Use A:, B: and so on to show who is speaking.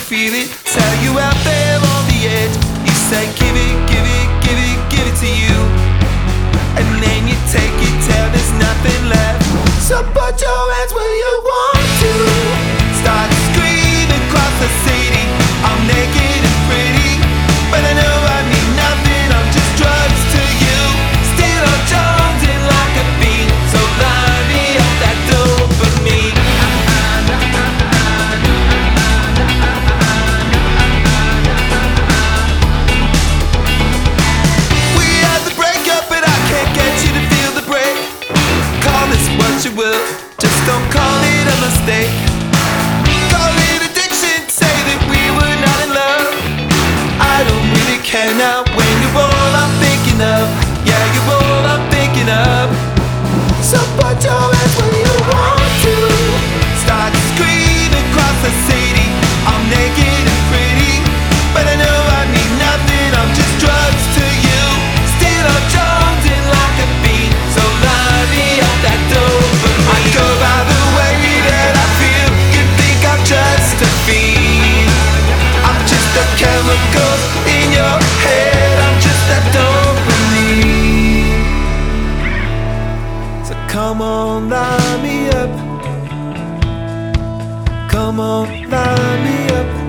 A: feel it. Tell you out there on the edge. You say give it, give it, give it, give it to you. And then you take it till there's nothing left. So put your hands where you want to. Start screaming across the city. I'm naked and pretty, but I know I mean nothing. I'm just drugs to you. Still I'm jonesing like a fiend. So line me up that dopamine. We had the breakup, but I can't get you to feel the break. Call this what you will, just don't call it a mistake. Call it addiction, say that we were not in love. I don't really care now when you're all I'm thinking of. Yeah, you're all I'm thinking of. So put your hands where you want to. Start screaming across the city. I'm naked and pretty, but I know I mean nothing. I'm just drugs to you. Still I'm jonesing like a fiend. So line me up that dopamine. I go by the way that I feel. You think I'm just a fiend. I'm just the chemicals in your head. I'm just that dopamine. So come on, line me up. Come on, line me up.